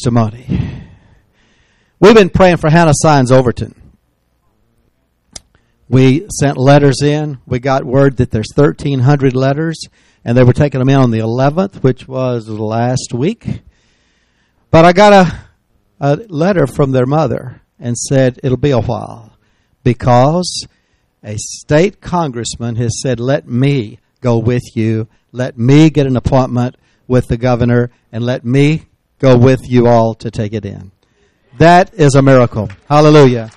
testimony. We've been praying for Hannah Sines Overton. We sent letters in. We got word that there's 1,300 letters, and they were taking them in on the 11th, which was last week. But I got a letter from their mother and said it'll be a while because a state congressman has said, let me go with you. Let me get an appointment with the governor, and let me go with you all to take it in. That is a miracle. Hallelujah.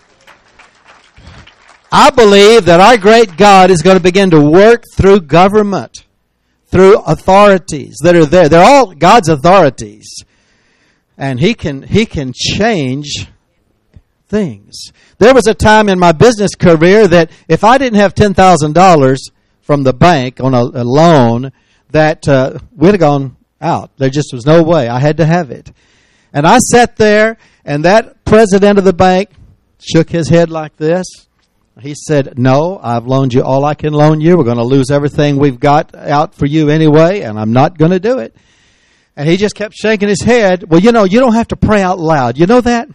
I believe that our great God is going to begin to work through government, through authorities that are there. They're all God's authorities. And He can change things. There was a time in my business career that if I didn't have $10,000 from the bank on a loan, that we'd have gone out. There just was no way. I had to have it. And I sat there, and that president of the bank shook his head like this. He said, no, I've loaned you all I can loan you. We're going to lose everything we've got out for you anyway, and I'm not going to do it. And he just kept shaking his head. Well, you know, you don't have to pray out loud. You know that?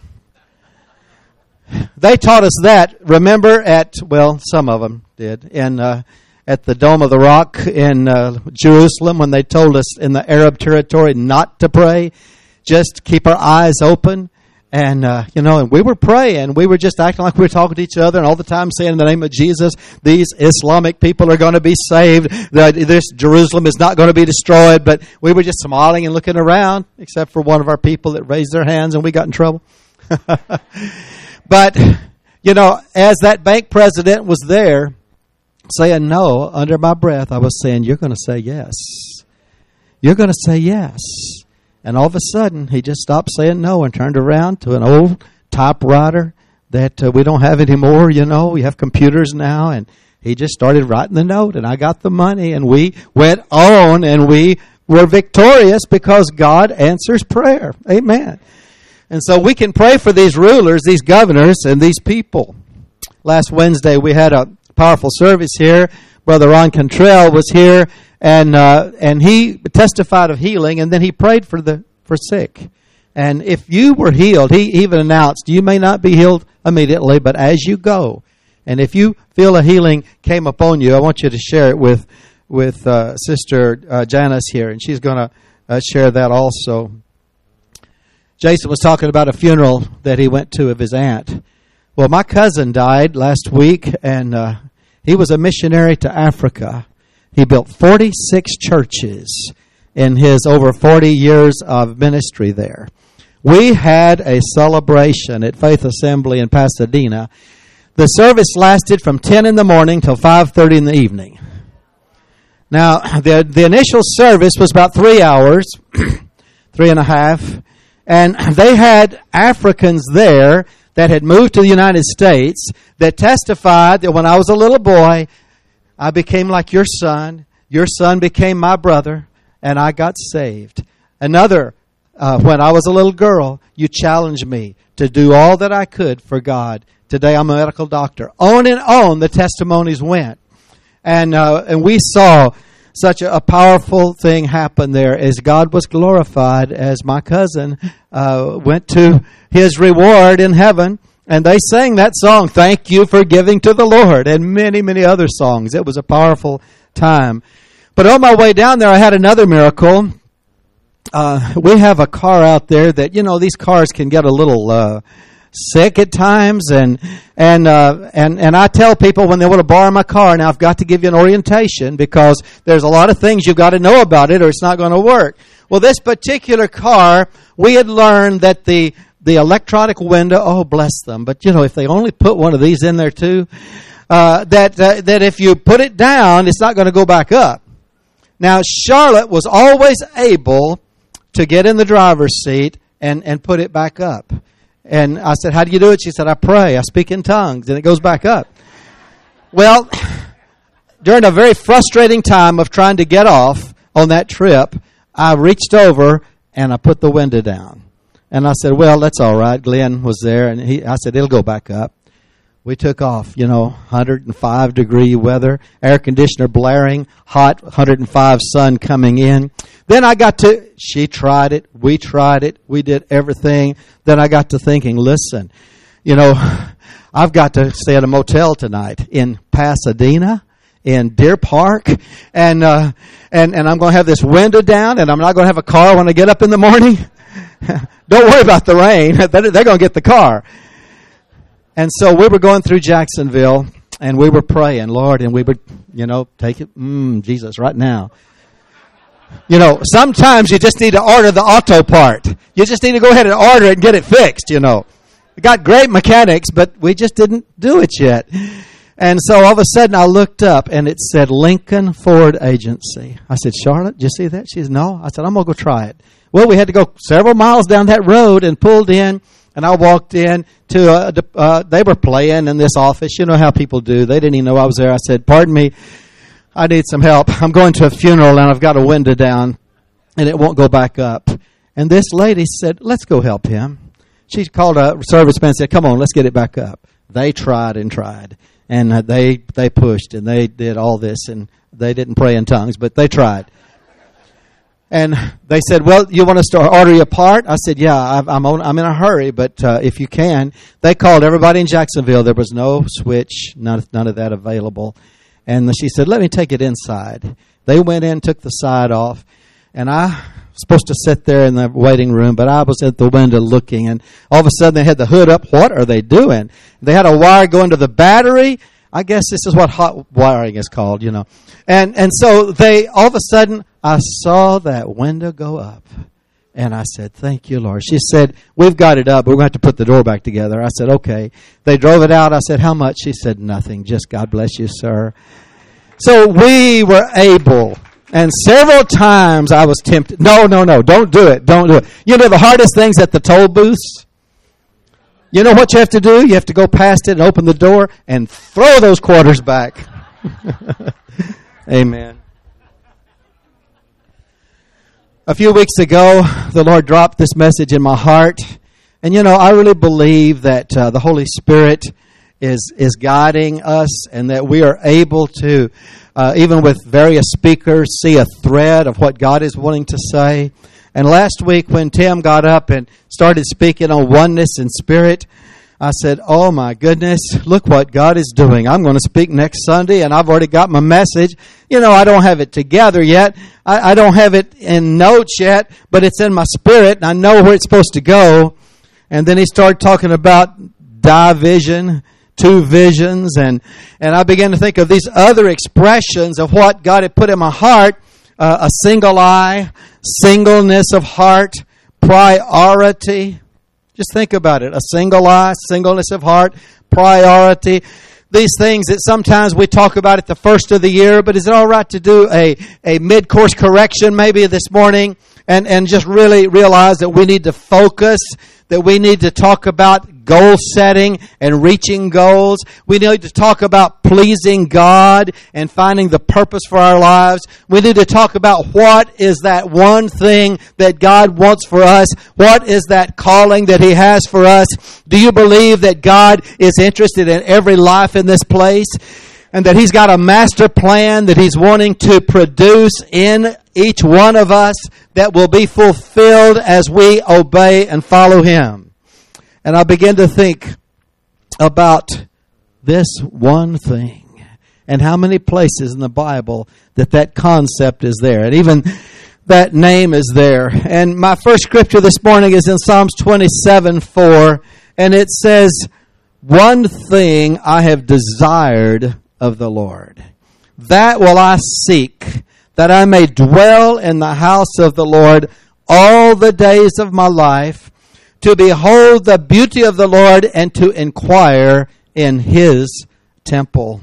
They taught us that, remember, some of them did, at the Dome of the Rock in Jerusalem when they told us in the Arab territory not to pray, just keep our eyes open. And, and we were praying. We were just acting like we were talking to each other and all the time saying in the name of Jesus, these Islamic people are going to be saved. This Jerusalem is not going to be destroyed. But we were just smiling and looking around, except for one of our people that raised their hands and we got in trouble. But, as that bank president was there saying no, under my breath, I was saying, you're going to say yes. You're going to say yes. And all of a sudden, he just stopped saying no and turned around to an old typewriter that we don't have anymore, We have computers now. And he just started writing the note. And I got the money. And we went on and we were victorious because God answers prayer. Amen. And so we can pray for these rulers, these governors, and these people. Last Wednesday, we had a powerful service here. Brother Ron Cantrell was here. And he testified of healing, and then he prayed for sick. And if you were healed, he even announced, you may not be healed immediately, but as you go. And if you feel a healing came upon you, I want you to share it with Sister Janice here, and she's going to share that also. Jason was talking about a funeral that he went to of his aunt. Well, my cousin died last week, and he was a missionary to Africa. He built 46 churches in his over 40 years of ministry there. We had a celebration at Faith Assembly in Pasadena. The service lasted from 10 in the morning till 5:30 in the evening. Now, the initial service was about 3 hours, 3.5, and they had Africans there that had moved to the United States that testified that when I was a little boy, I became like your son became my brother, and I got saved. Another, when I was a little girl, you challenged me to do all that I could for God. Today I'm a medical doctor. On and on the testimonies went. And we saw such a powerful thing happen there as God was glorified, as my cousin went to his reward in heaven. And they sang that song, Thank You for Giving to the Lord, and many, many other songs. It was a powerful time. But on my way down there, I had another miracle. We have a car out there that, these cars can get a little sick at times. And I tell people when they want to borrow my car, now I've got to give you an orientation because there's a lot of things you've got to know about it or it's not going to work. Well, this particular car, we had learned that the electronic window, oh, bless them. But, if they only put one of these in there too, that if you put it down, it's not going to go back up. Now, Charlotte was always able to get in the driver's seat and put it back up. And I said, how do you do it? She said, I pray. I speak in tongues, and it goes back up. Well, during a very frustrating time of trying to get off on that trip, I reached over and I put the window down. And I said, well, that's all right. Glenn was there, and I said, it'll go back up. We took off, 105-degree weather, air conditioner blaring, hot, 105 sun coming in. Then she tried it, we did everything. Then I got to thinking, listen, I've got to stay at a motel tonight in Pasadena, in Deer Park, and I'm going to have this window down, and I'm not going to have a car when I get up in the morning. Don't worry about the rain. They're going to get the car. And so we were going through Jacksonville, and we were praying, Lord, and we would, take it, Jesus, right now. Sometimes you just need to order the auto part. You just need to go ahead and order it and get it fixed, We got great mechanics, but we just didn't do it yet. And so all of a sudden I looked up, and it said Lincoln Ford Agency. I said, Charlotte, did you see that? She said, no. I said, I'm going to go try it. Well, we had to go several miles down that road and pulled in. And I walked in to, they were playing in this office. You know how people do. They didn't even know I was there. I said, pardon me, I need some help. I'm going to a funeral and I've got a window down and it won't go back up. And this lady said, let's go help him. She called a serviceman and said, come on, let's get it back up. They tried and tried. And they pushed and they did all this and they didn't pray in tongues, but they tried. And they said, well, you want us to order you a part? I said, yeah, I'm in a hurry, but if you can. They called everybody in Jacksonville. There was no switch, none of that available. And she said, let me take it inside. They went in, took the side off, and I was supposed to sit there in the waiting room, but I was at the window looking, and all of a sudden they had the hood up. What are they doing? They had a wire going to the battery. I guess this is what hot wiring is called, And so all of a sudden, I saw that window go up. And I said, thank you, Lord. She said, we've got it up, but we're going to have to put the door back together. I said, okay. They drove it out. I said, how much? She said, nothing. Just God bless you, sir. So we were able. And several times I was tempted. No, don't do it. Don't do it. The hardest thing's at the toll booths. You know what you have to do? You have to go past it and open the door and throw those quarters back. Amen. A few weeks ago, the Lord dropped this message in my heart. And, I really believe that the Holy Spirit is guiding us and that we are able to, even with various speakers, see a thread of what God is wanting to say. And last week when Tim got up and started speaking on oneness and spirit, I said, oh my goodness, look what God is doing. I'm going to speak next Sunday and I've already got my message. I don't have it together yet. I don't have it in notes yet, but it's in my spirit and I know where it's supposed to go. And then he started talking about division, two visions, and I began to think of these other expressions of what God had put in my heart, a single eye, singleness of heart, priority. Just think about it. A single eye, singleness of heart, priority. These things that sometimes we talk about at the first of the year, but is it all right to do a mid-course correction maybe this morning and just really realize that we need to focus, that we need to talk about goal setting and reaching goals. We need to talk about pleasing God and finding the purpose for our lives. We need to talk about what is that one thing that God wants for us. What is that calling that He has for us? Do you believe that God is interested in every life in this place? And that He's got a master plan that He's wanting to produce in each one of us that will be fulfilled as we obey and follow Him. And I began to think about this one thing and how many places in the Bible that concept is there. And even that name is there. And my first scripture this morning is in Psalms 27:4. And it says, one thing I have desired of the Lord, that will I seek, that I may dwell in the house of the Lord all the days of my life, to behold the beauty of the Lord and to inquire in His temple.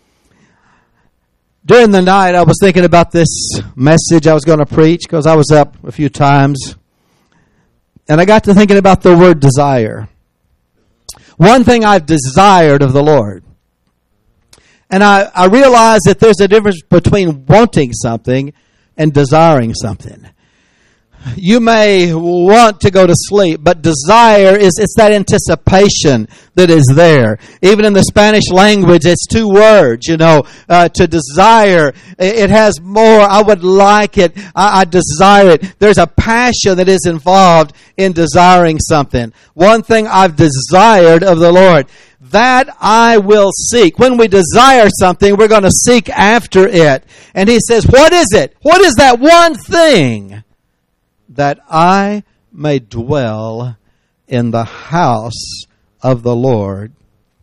During the night, I was thinking about this message I was going to preach because I was up a few times. And I got to thinking about the word desire. One thing I've desired of the Lord. And I realized that there's a difference between wanting something and desiring something. You may want to go to sleep, but desire it's that anticipation that is there. Even in the Spanish language, it's two words, to desire. It has more. I would like it. I desire it. There's a passion that is involved in desiring something. One thing I've desired of the Lord, that I will seek. When we desire something, we're going to seek after it. And he says, what is it? What is that one thing? That I may dwell in the house of the Lord.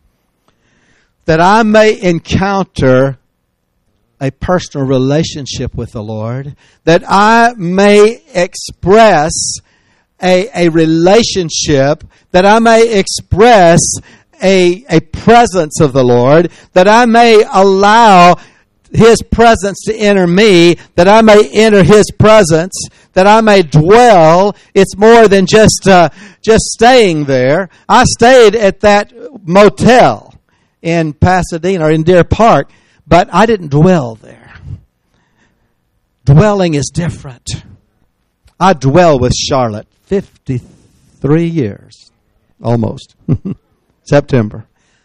That I may encounter a personal relationship with the Lord. That I may express a relationship. That I may express a presence of the Lord. That I may allow His presence to enter me, that I may enter His presence, that I may dwell. It's more than just staying there. I stayed at that motel in Pasadena or in Deer Park, but I didn't dwell there. Dwelling is different. I dwell with Charlotte 53 years, almost. September.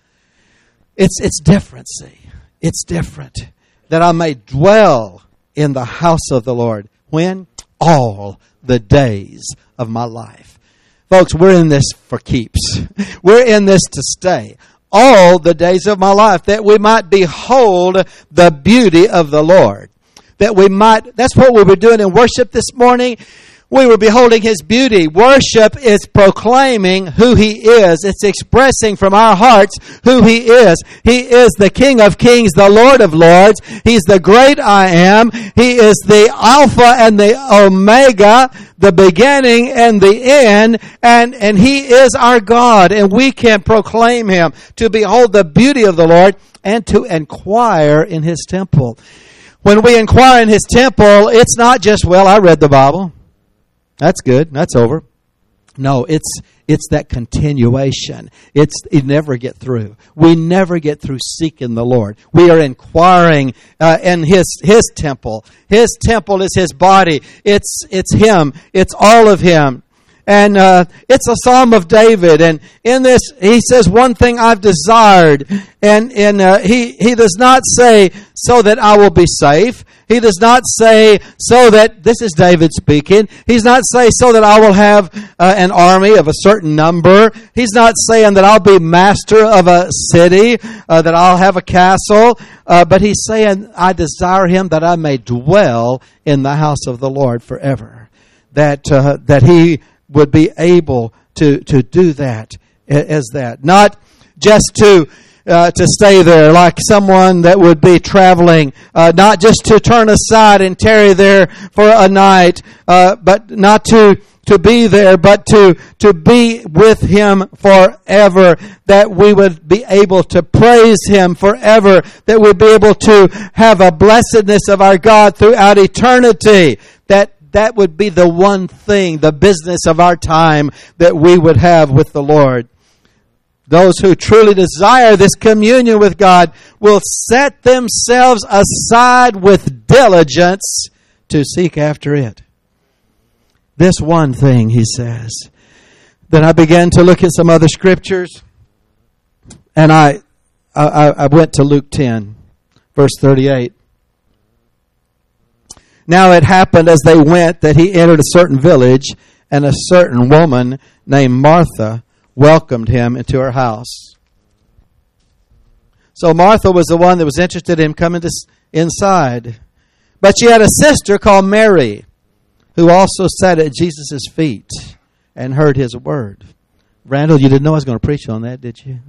It's different, see. It's different. That I may dwell in the house of the Lord. When? All the days of my life. Folks, we're in this for keeps. We're in this to stay. All the days of my life. That we might behold the beauty of the Lord. That we might, that's what we were doing in worship this morning. We were beholding His beauty. Worship is proclaiming who He is. It's expressing from our hearts who He is. He is the King of Kings, the Lord of Lords. He's the great I am. He is the Alpha and the Omega, the beginning and the end. And He is our God. And we can proclaim Him, to behold the beauty of the Lord and to inquire in His temple. When we inquire in His temple, it's not just, well, I read the Bible. That's good. That's over. No, it's that continuation. You never get through. We never get through seeking the Lord. We are inquiring in His temple. His temple is His body. It's Him. It's all of Him. And it's a Psalm of David. And in this, he says, one thing I've desired. And he does not say, so that I will be safe. He does not say, so that, this is David speaking. He's not saying, so that I will have an army of a certain number. He's not saying that I'll be master of a city, that I'll have a castle. But he's saying, I desire Him that I may dwell in the house of the Lord forever. That He would be able to do that as that. Not just to stay there like someone that would be traveling, not just to turn aside and tarry there for a night, but not to be there, but to be with Him forever, that we would be able to praise Him forever, that we'd be able to have a blessedness of our God throughout eternity, that would be the one thing, the business of our time that we would have with the Lord. Those who truly desire this communion with God will set themselves aside with diligence to seek after it. This one thing, he says. Then I began to look at some other scriptures, and I went to Luke 10, verse 38. Now it happened as they went that he entered a certain village, and a certain woman named Martha welcomed him into her house. So Martha was the one that was interested in coming inside. But she had a sister called Mary, who also sat at Jesus' feet and heard His word. Randall, you didn't know I was going to preach on that, did you?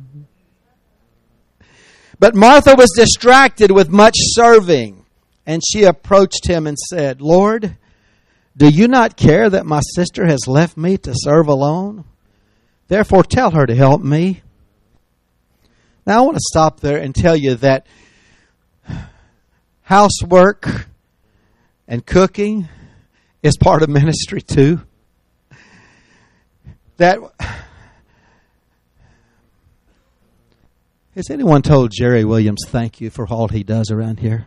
But Martha was distracted with much serving. And she approached Him and said, Lord, do you not care that my sister has left me to serve alone? Therefore, tell her to help me. Now, I want to stop there and tell you that housework and cooking is part of ministry too. Has anyone told Jerry Williams thank you for all he does around here?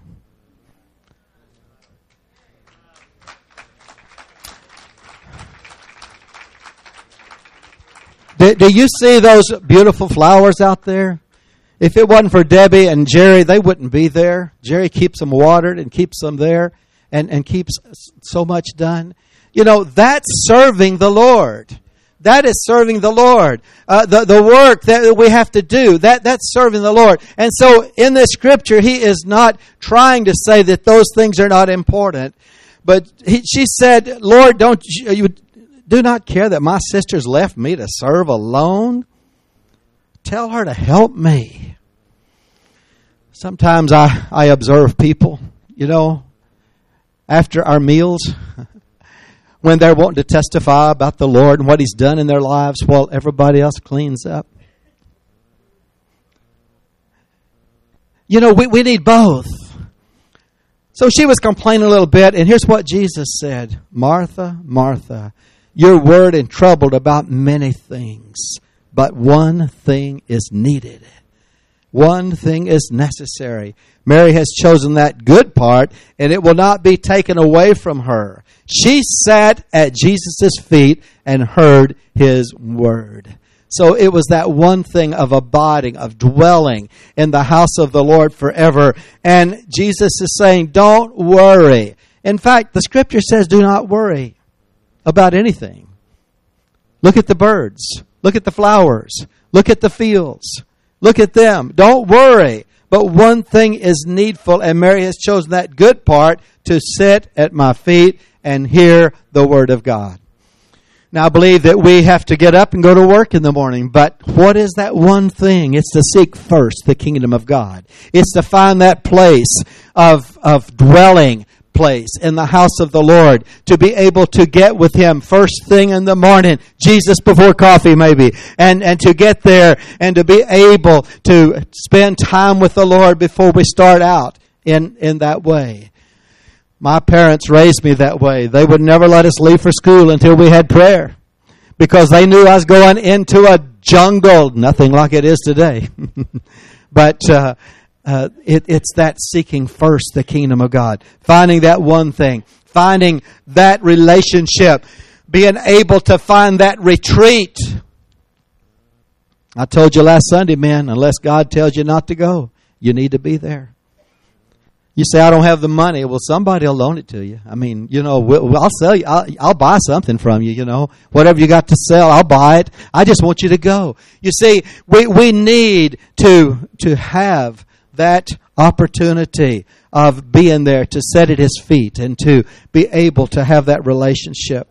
Do you see those beautiful flowers out there? If it wasn't for Debbie and Jerry, they wouldn't be there. Jerry keeps them watered and keeps them there and keeps so much done. You know, that's serving the Lord. That is serving the Lord. The work that we have to do, that's serving the Lord. And so in this scripture, he is not trying to say that those things are not important. But she said, Lord, you do not care that my sister's left me to serve alone? Tell her to help me. Sometimes I observe people, you know, after our meals, when they're wanting to testify about the Lord and what He's done in their lives while everybody else cleans up. You know, we need both. So she was complaining a little bit, and here's what Jesus said. Martha, Martha, you're worried and troubled about many things, but one thing is needed. One thing is necessary. Mary has chosen that good part, and it will not be taken away from her. She sat at Jesus' feet and heard His word. So it was that one thing of abiding, of dwelling in the house of the Lord forever. And Jesus is saying, don't worry. In fact, the scripture says, do not worry about anything. Look at the birds. Look at the flowers. Look at the fields. Look at them. Don't worry. But one thing is needful, and Mary has chosen that good part to sit at my feet and hear the word of God. Now, I believe that we have to get up and go to work in the morning, but what is that one thing? It's to seek first the kingdom of God. It's to find that place of dwelling place in the house of the Lord, to be able to get with Him first thing in the morning, Jesus before coffee maybe, and to get there and to be able to spend time with the Lord before we start out in that way. My parents raised me that way. They would never let us leave for school until we had prayer, because they knew I was going into a jungle, nothing like it is today. But it's that seeking first the kingdom of God, finding that one thing, finding that relationship, being able to find that retreat. I told you last Sunday, man, unless God tells you not to go, you need to be there. You say, I don't have the money. Well, somebody will loan it to you. I mean, you know, I'll sell you. I'll buy something from you, you know. Whatever you got to sell, I'll buy it. I just want you to go. You see, we need to have that opportunity of being there to sit at His feet and to be able to have that relationship.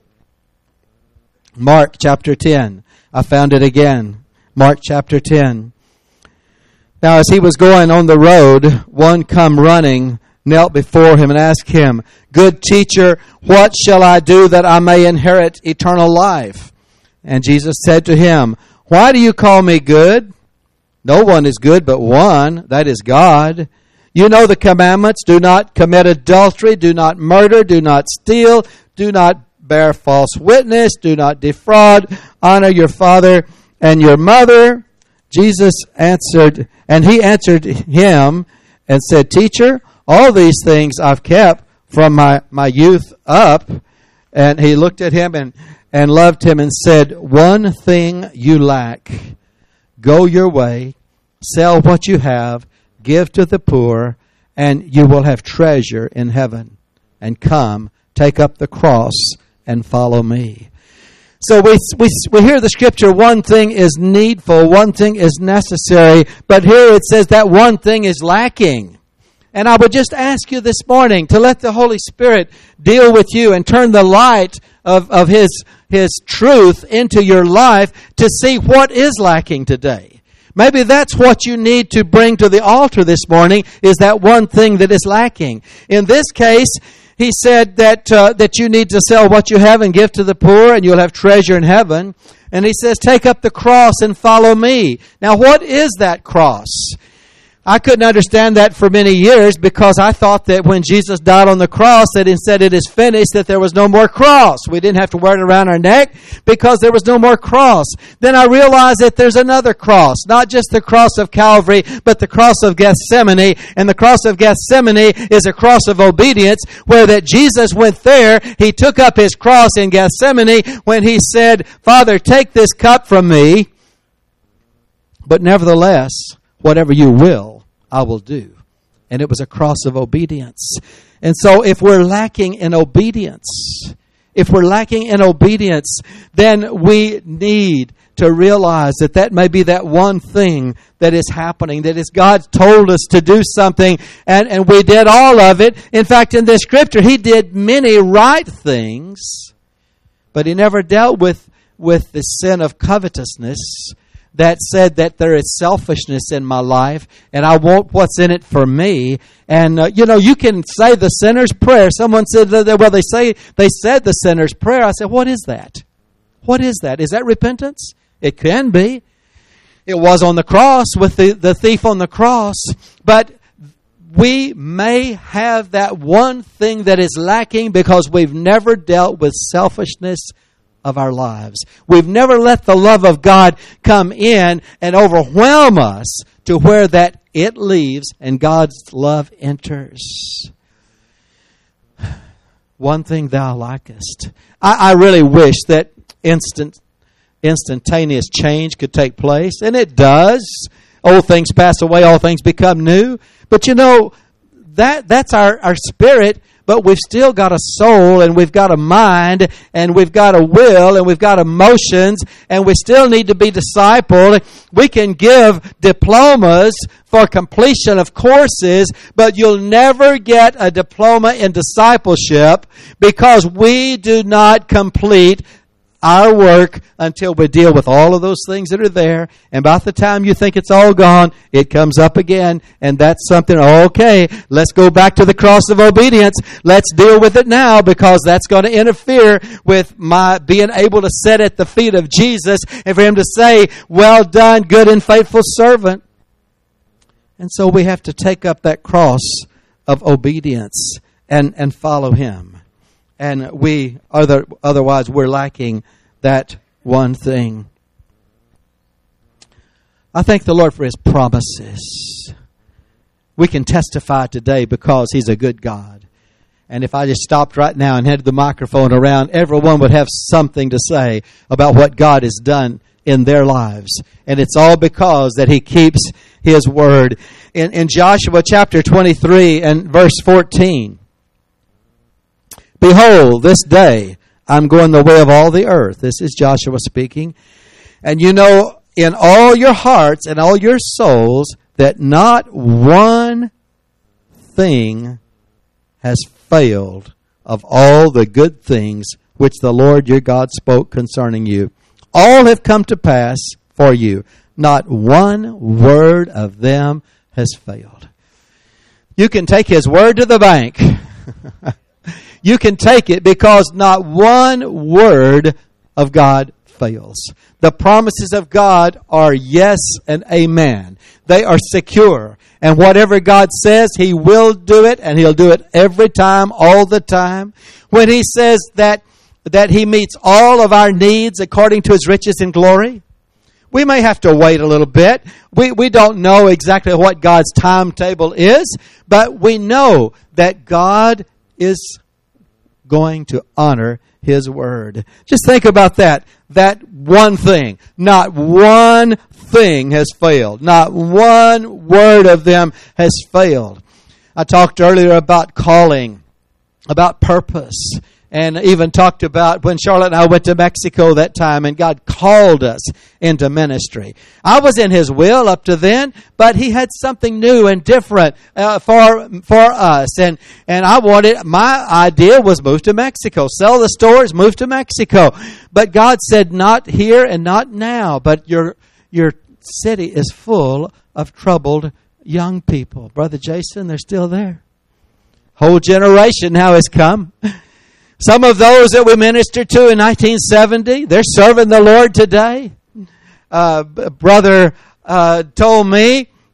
Mark chapter 10. I found it again. Mark chapter 10. Now, as He was going on the road, one come running, knelt before Him and asked Him, Good teacher, what shall I do that I may inherit eternal life? And Jesus said to him, Why do you call me good? No one is good but one, that is God. You know the commandments, do not commit adultery, do not murder, do not steal, do not bear false witness, do not defraud, honor your father and your mother. Jesus answered, and He answered him and said, Teacher, all these things I've kept from my youth up. And He looked at him and loved him and said, One thing you lack. Go your way, sell what you have, give to the poor, and you will have treasure in heaven. And come, take up the cross and follow me. So we hear the scripture, one thing is needful, one thing is necessary, but here it says that one thing is lacking. And I would just ask you this morning to let the Holy Spirit deal with you and turn the light of His truth into your life to see what is lacking today. Maybe that's what you need to bring to the altar this morning, is that one thing that is lacking. In this case, He said that you need to sell what you have and give to the poor, and you'll have treasure in heaven. And He says, take up the cross and follow me. Now, what is that cross? I couldn't understand that for many years because I thought that when Jesus died on the cross that it said it is finished, that there was no more cross. We didn't have to wear it around our neck because there was no more cross. Then I realized that there's another cross, not just the cross of Calvary, but the cross of Gethsemane. And the cross of Gethsemane is a cross of obedience where that Jesus went there. He took up his cross in Gethsemane when he said, Father, take this cup from me, but nevertheless, whatever you will, I will do. And it was a cross of obedience. And so if we're lacking in obedience, then we need to realize that may be that one thing that is happening, that is God told us to do something, and we did all of it. In fact, in this scripture, he did many right things, but he never dealt with the sin of covetousness, that said that there is selfishness in my life and I want what's in it for me. And, you can say the sinner's prayer. Someone said, they said the sinner's prayer. I said, what is that? What is that? Is that repentance? It can be. It was on the cross with the thief on the cross. But we may have that one thing that is lacking because we've never dealt with selfishness of our lives. We've never let the love of God come in and overwhelm us to where that it leaves and God's love enters. One thing thou likest. I really wish that instantaneous change could take place, and it does. Old things pass away, all things become new. But that's our spirit. But we've still got a soul, and we've got a mind, and we've got a will, and we've got emotions, and we still need to be discipled. We can give diplomas for completion of courses, but you'll never get a diploma in discipleship because we do not complete our work until we deal with all of those things that are there. And by the time you think it's all gone, it comes up again. And that's something, okay, let's go back to the cross of obedience. Let's deal with it now because that's going to interfere with my being able to sit at the feet of Jesus and for him to say, well done, good and faithful servant. And so we have to take up that cross of obedience and follow him. And otherwise we're lacking that one thing. I thank the Lord for his promises. We can testify today because he's a good God. And if I just stopped right now and handed the microphone around, everyone would have something to say about what God has done in their lives. And it's all because that he keeps his word. In Joshua chapter 23 and verse 14, behold, this day I'm going the way of all the earth. This is Joshua speaking. And in all your hearts and all your souls that not one thing has failed of all the good things which the Lord your God spoke concerning you. All have come to pass for you. Not one word of them has failed. You can take his word to the bank. You can take it because not one word of God fails. The promises of God are yes and amen. They are secure. And whatever God says, he will do it, and he'll do it every time, all the time. When he says that he meets all of our needs according to his riches and glory, we may have to wait a little bit. We don't know exactly what God's timetable is, but we know that God is going to honor his word. Just think about that. That one thing. Not one thing has failed. Not one word of them has failed. I talked earlier about calling, about purpose, and even talked about when Charlotte and I went to Mexico that time and God called us into ministry. I was in his will up to then, but he had something new and different for us. And my idea was move to Mexico, sell the stores, move to Mexico. But God said, not here and not now, but your city is full of troubled young people. Brother Jason, they're still there. Whole generation now has come. Some of those that we ministered to in 1970, they're serving the Lord today. Brother told me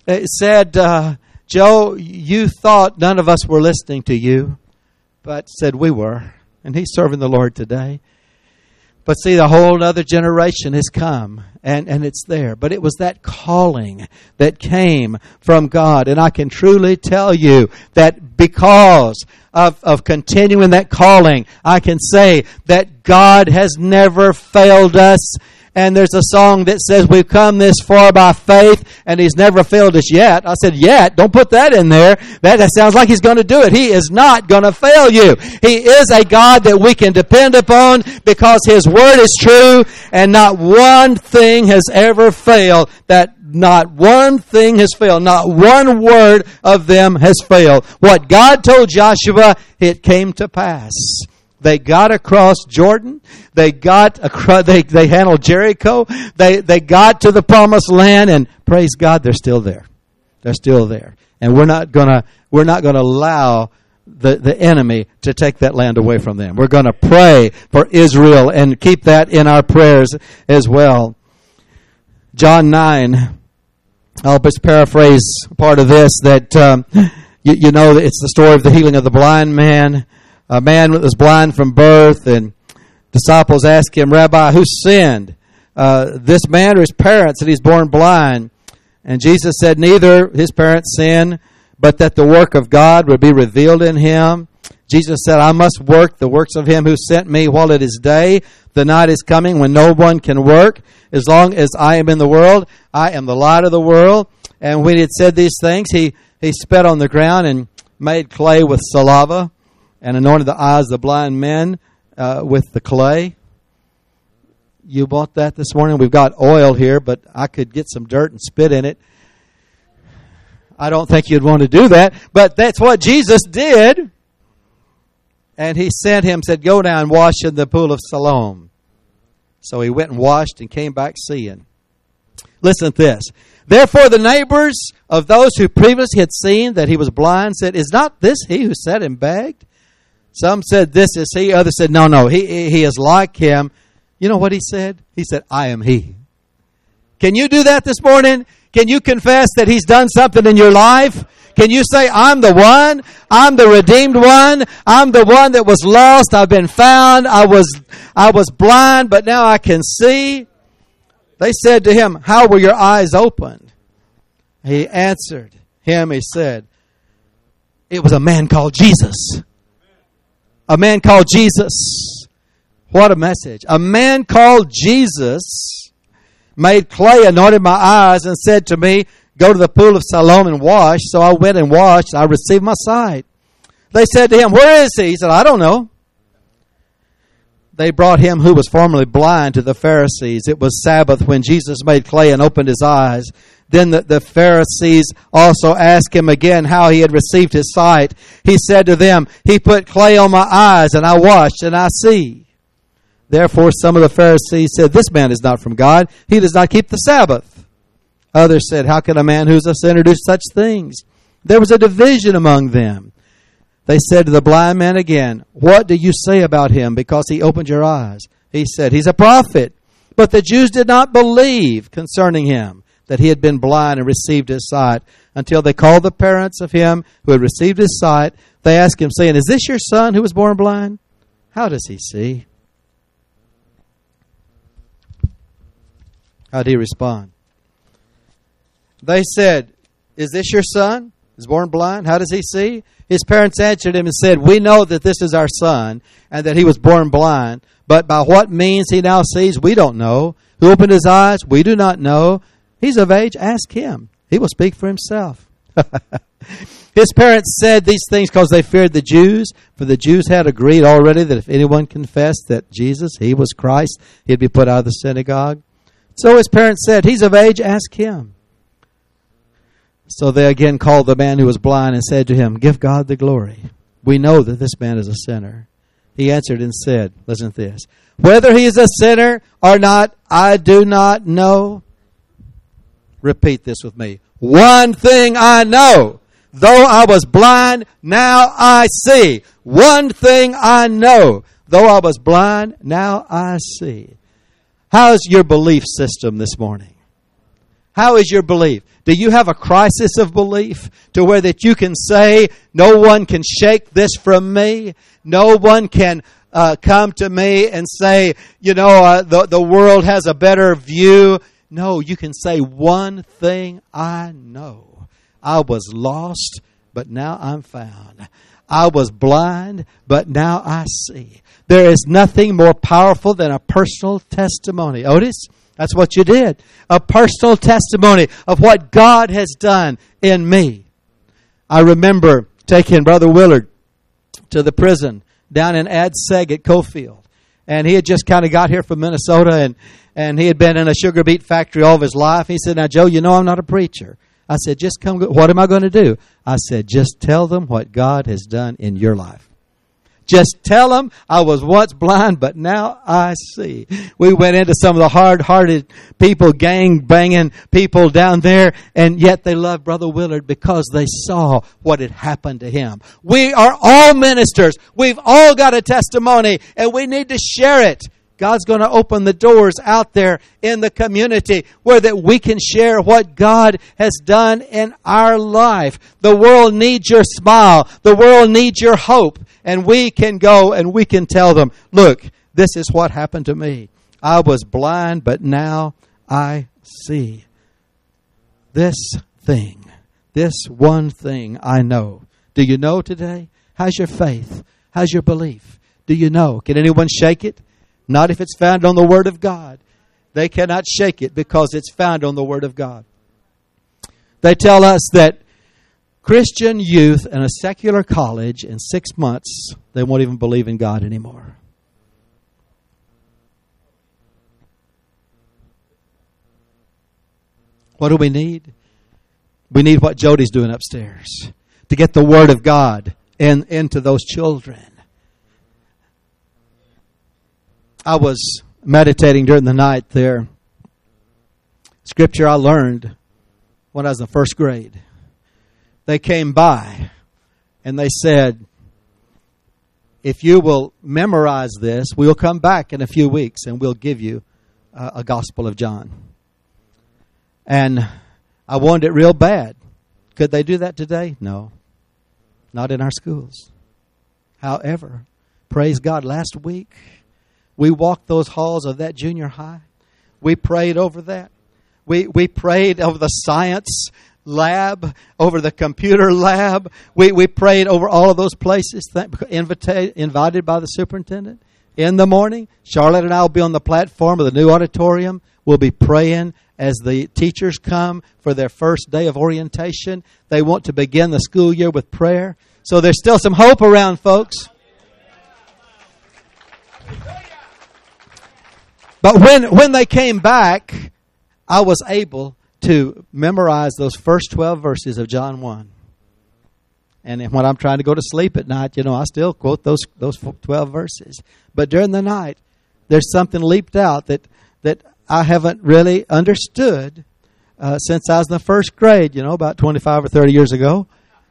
It said, Joe, you thought none of us were listening to you, but said we were. And he's serving the Lord today. But see, the whole other generation has come, and it's there. But it was that calling that came from God. And I can truly tell you that because of continuing that calling, I can say that God has never failed us. And there's a song that says we've come this far by faith and He's never failed us yet. I said, yet? Don't put that in there. That sounds like He's going to do it. He is not going to fail you. He is a God that we can depend upon because His Word is true and not one thing has ever failed. Not one thing has failed. Not one word of them has failed. What God told Joshua, it came to pass. They got across Jordan. They got across. They handled Jericho. They got to the promised land, and praise God, they're still there. They're still there, and we're not gonna allow the enemy to take that land away from them. We're gonna pray for Israel and keep that in our prayers as well. John 9. I'll just paraphrase part of this. That you know, it's the story of the healing of the blind man. A man was blind from birth, and disciples asked him, Rabbi, who sinned, this man or his parents, that he's born blind? And Jesus said, neither his parents sinned, but that the work of God would be revealed in him. Jesus said, I must work the works of him who sent me while it is day. The night is coming when no one can work. As long as I am in the world, I am the light of the world. And when he had said these things, he spat on the ground and made clay with saliva, and anointed the eyes of the blind men with the clay. You bought that this morning? We've got oil here, but I could get some dirt and spit in it. I don't think you'd want to do that, but that's what Jesus did. And he sent him, said, go down and wash in the pool of Siloam. So he went and washed and came back seeing. Listen to this. Therefore the neighbors of those who previously had seen that he was blind said, is not this he who sat and begged? Some said, this is he. Others said, no, he is like him. You know what he said? He said, I am he. Can you do that this morning? Can you confess that he's done something in your life? Can you say, I'm the one? I'm the redeemed one. I'm the one that was lost. I've been found. I was blind, but now I can see. They said to him, how were your eyes opened? He answered him, he said, it was a man called Jesus. A man called Jesus. What a message. A man called Jesus made clay, anointed my eyes, and said to me, go to the pool of Siloam and wash. So I went and washed. I received my sight. They said to him, where is he? He said, I don't know. They brought him who was formerly blind to the Pharisees. It was Sabbath when Jesus made clay and opened his eyes. Then the Pharisees also asked him again how he had received his sight. He said to them, he put clay on my eyes, and I washed, and I see. Therefore some of the Pharisees said, this man is not from God. He does not keep the Sabbath. Others said, how can a man who's a sinner do such things? There was a division among them. They said to the blind man again, what do you say about him because he opened your eyes? He said, he's a prophet. But the Jews did not believe concerning him that he had been blind and received his sight, until they called the parents of him who had received his sight. They asked him, saying, is this your son who was born blind? How does he see? How did he respond? They said, is this your son? He's born blind. How does he see? His parents answered him and said, we know that this is our son and that he was born blind, but by what means he now sees, we don't know. Who opened his eyes? We do not know. He's of age. Ask him. He will speak for himself. His parents said these things because they feared the Jews, for the Jews had agreed already that if anyone confessed that Jesus, he was Christ, he'd be put out of the synagogue. So his parents said, he's of age. Ask him. So they again called the man who was blind and said to him, give God the glory. We know that this man is a sinner. He answered and said, listen to this, whether he is a sinner or not, I do not know. Repeat this with me. One thing I know, though I was blind, now I see. One thing I know, though I was blind, now I see. How is your belief system this morning? How is your belief? Do you have a crisis of belief to where that you can say, no one can shake this from me? No one can come to me and say, the world has a better view. No, you can say one thing I know. I was lost, but now I'm found. I was blind, but now I see. There is nothing more powerful than a personal testimony. Otis, that's what you did. A personal testimony of what God has done in me. I remember taking Brother Willard to the prison down in Ad Seg at Cofield. And he had just kind of got here from Minnesota, and he had been in a sugar beet factory all of his life. He said, now, Joe, I'm not a preacher. I said, just come. What am I going to do? I said, just tell them what God has done in your life. Just tell them I was once blind, but now I see. We went into some of the hard-hearted people, gang-banging people down there, and yet they loved Brother Willard because they saw what had happened to him. We are all ministers. We've all got a testimony, and we need to share it. God's going to open the doors out there in the community where that we can share what God has done in our life. The world needs your smile. The world needs your hope. And we can go and we can tell them, look, this is what happened to me. I was blind, but now I see. This one thing I know. Do you know today? How's your faith? How's your belief? Do you know? Can anyone shake it? Not if it's found on the Word of God. They cannot shake it because it's found on the Word of God. They tell us that Christian youth in a secular college, in 6 months, they won't even believe in God anymore. What do we need? We need what Jody's doing upstairs to get the Word of God into those children. I was meditating during the night there. Scripture I learned when I was in first grade. They came by and they said, if you will memorize this, we'll come back in a few weeks and we'll give you a Gospel of John. And I wanted it real bad. Could they do that today? No. Not in our schools. However, praise God, last week, we walked those halls of that junior high. We prayed over that. We prayed over the science lab, over the computer lab. We prayed over all of those places, invited by the superintendent. In the morning, Charlotte and I will be on the platform of the new auditorium. We'll be praying as the teachers come for their first day of orientation. They want to begin the school year with prayer. So there's still some hope around, folks. But when they came back, I was able to memorize those first 12 verses of John 1. And when I'm trying to go to sleep at night, I still quote those 12 verses. But during the night, there's something leaped out that I haven't really understood since I was in the first grade, about 25 or 30 years ago.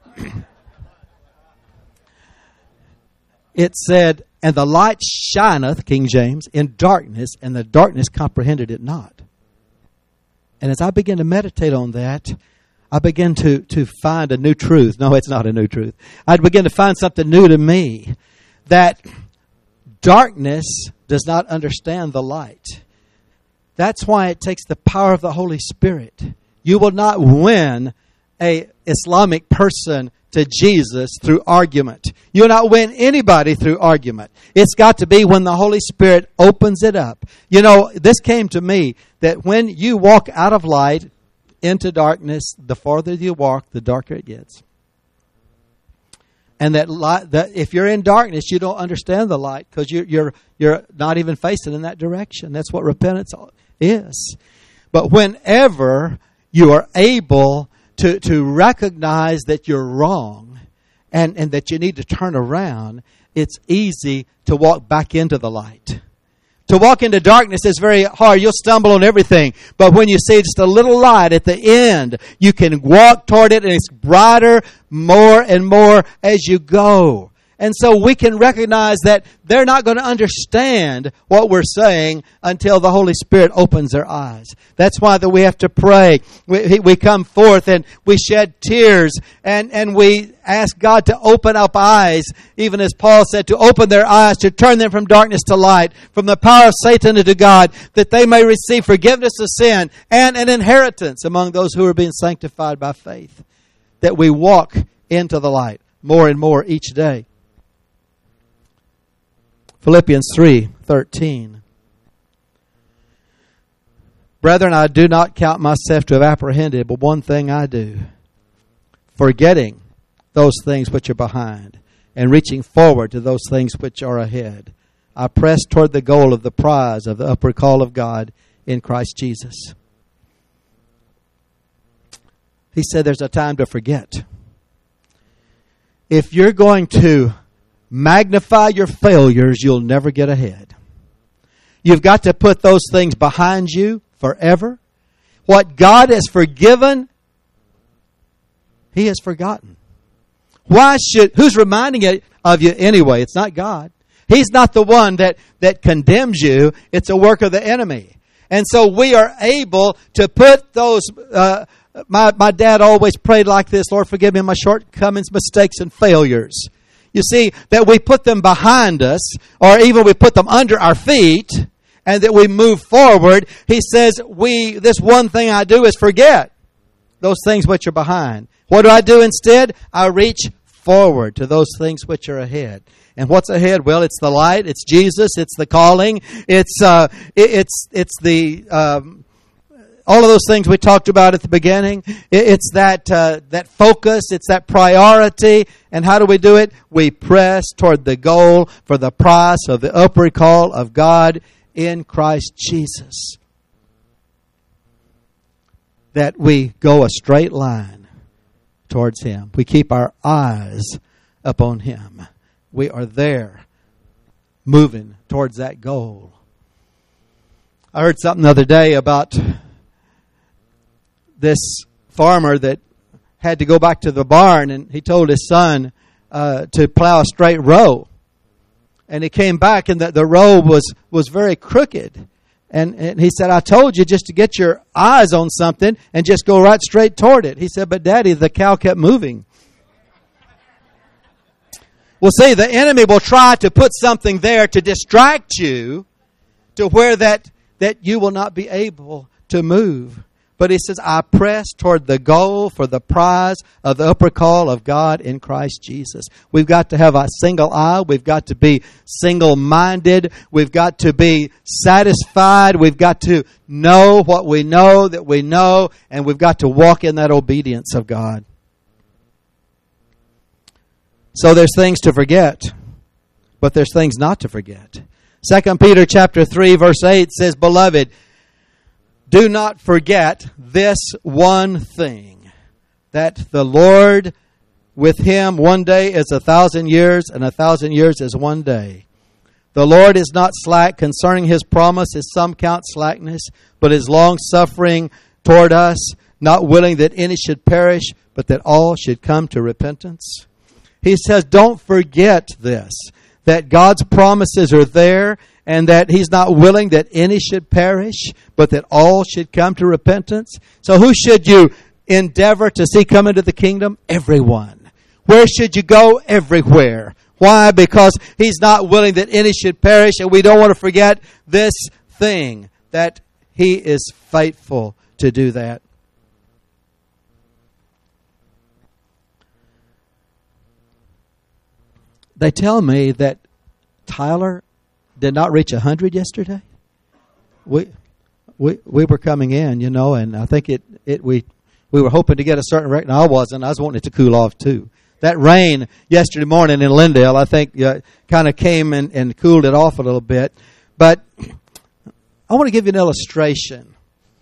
It said, and the light shineth, King James, in darkness, and the darkness comprehended it not. And as I began to meditate on that, I began to find a new truth. No, it's not a new truth. I began to find something new to me, that darkness does not understand the light. That's why it takes the power of the Holy Spirit. You will not win an Islamic person to Jesus through argument. You'll not win anybody through argument. It's got to be when the Holy Spirit opens it up. This came to me that when you walk out of light into darkness, the farther you walk, the darker it gets. And that if you're in darkness, you don't understand the light because you're not even facing in that direction. That's what repentance is. But whenever you are able to recognize that you're wrong and that you need to turn around, it's easy to walk back into the light. To walk into darkness is very hard. You'll stumble on everything. But when you see just a little light at the end, you can walk toward it, and it's brighter more and more as you go. And so we can recognize that they're not going to understand what we're saying until the Holy Spirit opens their eyes. That's why that we have to pray. We come forth and we shed tears and we ask God to open up eyes, even as Paul said, to open their eyes, to turn them from darkness to light, from the power of Satan into God, that they may receive forgiveness of sin and an inheritance among those who are being sanctified by faith. That we walk into the light more and more each day. Philippians 3:13. Brethren, I do not count myself to have apprehended, but one thing I do, forgetting those things which are behind, and reaching forward to those things which are ahead. I press toward the goal of the prize of the upward call of God in Christ Jesus. He said there's a time to forget. If you're going to magnify your failures, you'll never get ahead. You've got to put those things behind you forever. What God has forgiven, He has forgotten. Who's reminding it of you anyway? It's not God. He's not the one that condemns you. It's a work of the enemy. And so we are able to put those, my dad always prayed like this, Lord, forgive me my shortcomings, mistakes, and failures. You see, that we put them behind us, or even we put them under our feet, and that we move forward. He says, this one thing I do is forget those things which are behind. What do I do instead? I reach forward to those things which are ahead. And what's ahead? Well, it's the light, it's Jesus, it's the calling, it's the all of those things we talked about at the beginning. It's that focus, it's that priority. And how do we do it? We press toward the goal for the prize of the upward call of God in Christ Jesus. That we go a straight line towards Him. We keep our eyes upon Him. We are there, moving towards that goal. I heard something the other day about this farmer that had to go back to the barn, and he told his son to plow a straight row. And he came back, and the row was very crooked. And he said, I told you just to get your eyes on something and just go right straight toward it. He said, but Daddy, the cow kept moving. Well, see, the enemy will try to put something there to distract you to where that you will not be able to move. But he says, I press toward the goal for the prize of the upper call of God in Christ Jesus. We've got to have a single eye. We've got to be single-minded. We've got to be satisfied. We've got to know what we know that we know. And we've got to walk in that obedience of God. So there's things to forget, but there's things not to forget. 2 Peter chapter 3, verse 8 says, Beloved, do not forget this one thing, that the Lord with Him one day is 1,000 years, and 1,000 years is one day. The Lord is not slack concerning His promise, as some count slackness, but is long-suffering toward us, not willing that any should perish, but that all should come to repentance. He says, don't forget this, that God's promises are there, and that He's not willing that any should perish, but that all should come to repentance. So who should you endeavor to see come into the kingdom? Everyone. Where should you go? Everywhere. Why? Because He's not willing that any should perish, and we don't want to forget this thing, that He is faithful to do that. They tell me that Tyler did not reach 100 yesterday. We were coming in, and I think we were hoping to get a certain record. No, I wasn't. I was wanting it to cool off too. That rain yesterday morning in Lindale, I think, kind of came and cooled it off a little bit. But I want to give you an illustration.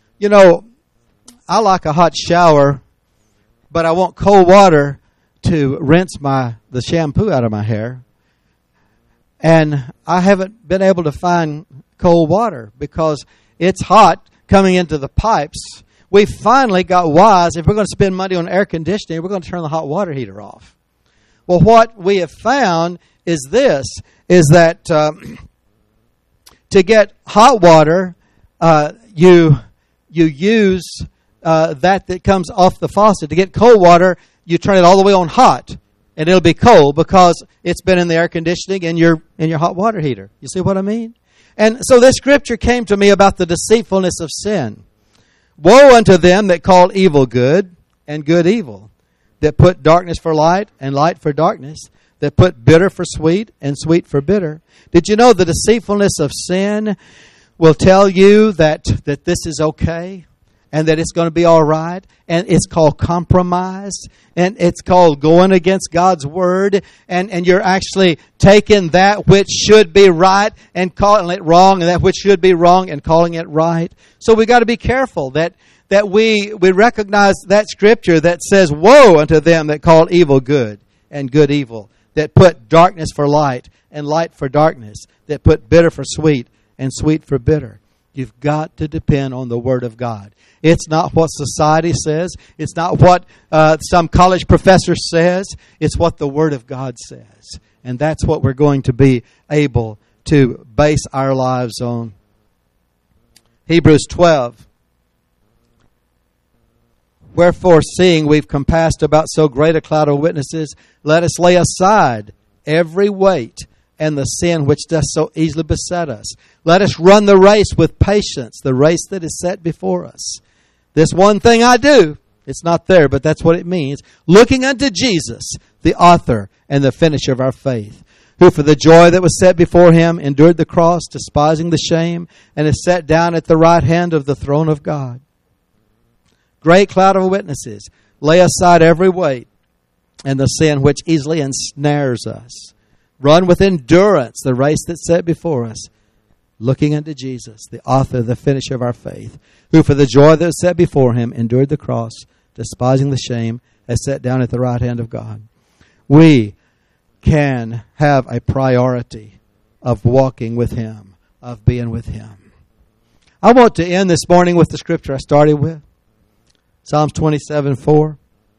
I like a hot shower, but I want cold water to rinse the shampoo out of my hair. And I haven't been able to find cold water because it's hot coming into the pipes. We finally got wise. If we're going to spend money on air conditioning, we're going to turn the hot water heater off. Well, what we have found is this, is that to get hot water, you use that comes off the faucet. To get cold water, you turn it all the way on hot, and it'll be cold because it's been in the air conditioning in your hot water heater. You see what I mean? And so this scripture came to me about the deceitfulness of sin. Woe unto them that call evil good and good evil, that put darkness for light and light for darkness, that put bitter for sweet and sweet for bitter. Did you know the deceitfulness of sin will tell you that this is okay and that it's going to be all right? And it's called compromise, and it's called going against God's word, and you're actually taking that which should be right and calling it wrong, and that which should be wrong and calling it right. So we got to be careful that we recognize that scripture that says, woe unto them that call evil good and good evil, that put darkness for light and light for darkness, that put bitter for sweet and sweet for bitter. You've got to depend on the Word of God. It's not what society says. It's not what some college professor says. It's what the Word of God says. And that's what we're going to be able to base our lives on. Hebrews 12. Wherefore, seeing we've compassed about so great a cloud of witnesses, let us lay aside every weight and the sin which doth so easily beset us. Let us run the race with patience, the race that is set before us. This one thing I do, it's not there, but that's what it means. Looking unto Jesus, the author and the finisher of our faith, who for the joy that was set before him endured the cross, despising the shame, and is set down at the right hand of the throne of God. Great cloud of witnesses, lay aside every weight and the sin which easily ensnares us. Run with endurance the race that's set before us, looking unto Jesus, the author, the finisher of our faith, who for the joy that was set before him endured the cross, despising the shame, is set down at the right hand of God. We can have a priority of walking with him, of being with him. I want to end this morning with the scripture I started with. Psalms 27:4.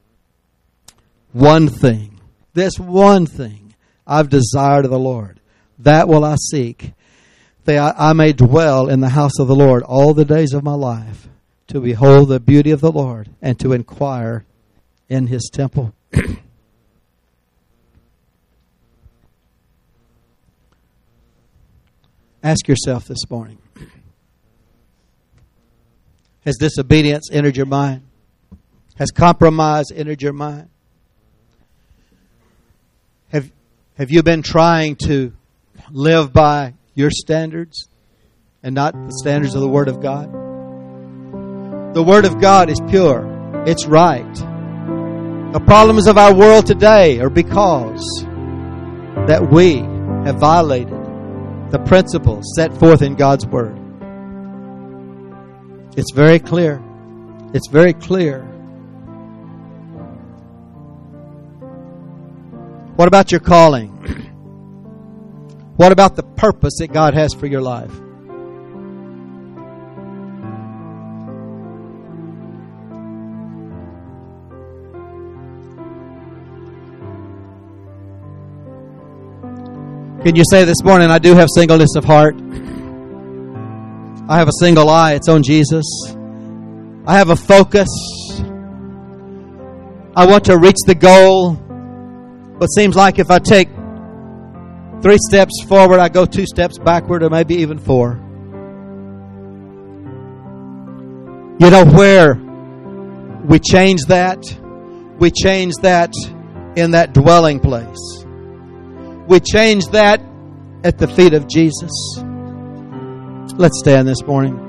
One thing, this one thing, I've desired of the Lord, that will I seek, that I may dwell in the house of the Lord all the days of my life, to behold the beauty of the Lord and to inquire in his temple. Ask yourself this morning, has disobedience entered your mind? Has compromise entered your mind? Have you been trying to live by your standards and not the standards of the Word of God? The Word of God is pure. It's right. The problems of our world today are because that we have violated the principles set forth in God's Word. It's very clear. It's very clear. What about your calling? What about the purpose that God has for your life? Can you say this morning, I do have singleness of heart. I have a single eye. It's on Jesus. I have a focus. I want to reach the goal. But it seems like if I take 3 steps forward, I go 2 steps backward, or maybe even 4. You know where we change that? We change that in that dwelling place. We change that at the feet of Jesus. Let's stand this morning.